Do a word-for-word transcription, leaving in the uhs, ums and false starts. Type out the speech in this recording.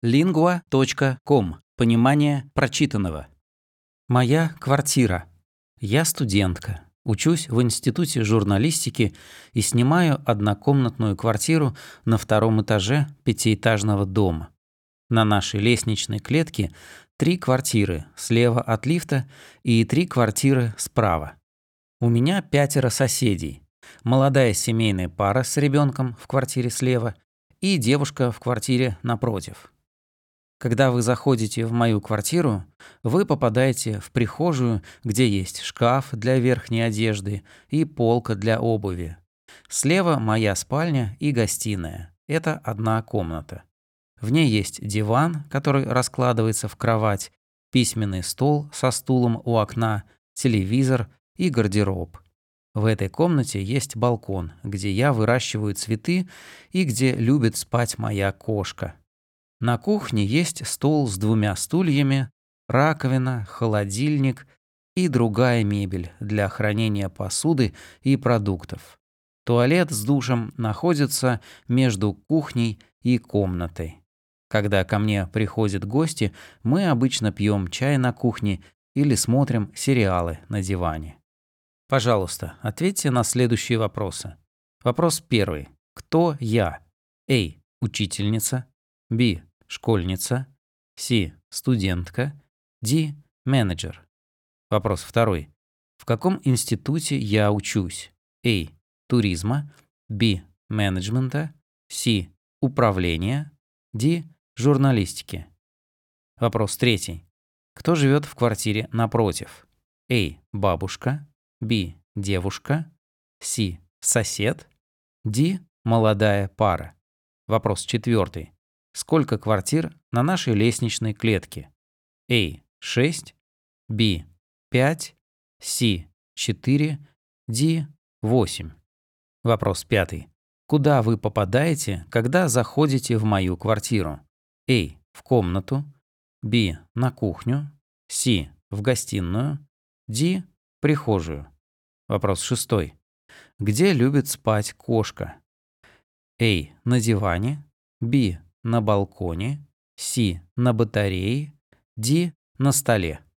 лингва точка ком. Понимание прочитанного. Моя квартира. Я студентка. Учусь в Институте журналистики и снимаю однокомнатную квартиру на втором этаже пятиэтажного дома. На нашей лестничной клетке три квартиры слева от лифта и три квартиры справа. У меня пятеро соседей. Молодая семейная пара с ребенком в квартире слева и девушка в квартире напротив. Когда вы заходите в мою квартиру, вы попадаете в прихожую, где есть шкаф для верхней одежды и полка для обуви. Слева моя спальня и гостиная. Это одна комната. В ней есть диван, который раскладывается в кровать, письменный стол со стулом у окна, телевизор и гардероб. В этой комнате есть балкон, где я выращиваю цветы и где любит спать моя кошка. На кухне есть стол с двумя стульями, раковина, холодильник и другая мебель для хранения посуды и продуктов. Туалет с душем находится между кухней и комнатой. Когда ко мне приходят гости, мы обычно пьем чай на кухне или смотрим сериалы на диване. Пожалуйста, ответьте на следующие вопросы. Вопрос первый. Кто я? А. Учительница. Б. Школьница. С. Студентка. Д. Менеджер. Вопрос второй. В каком институте я учусь? А. Туризма. Б. Менеджмента. С. Управления. Д. Журналистики. Вопрос третий. Кто живет в квартире напротив? А. Бабушка. Б. Девушка. С. Сосед. Д. Молодая пара. Вопрос четвертый. Сколько квартир на нашей лестничной клетке? А. шесть. Б. пять. С. четыре. Д. восемь. Вопрос пятый. Куда вы попадаете, когда заходите в мою квартиру? А. В комнату. Б. На кухню. С. В гостиную. Д. В прихожую. Вопрос шестой. Где любит спать кошка? А. На диване. Б. На балконе. С. На батарее. Д. На столе.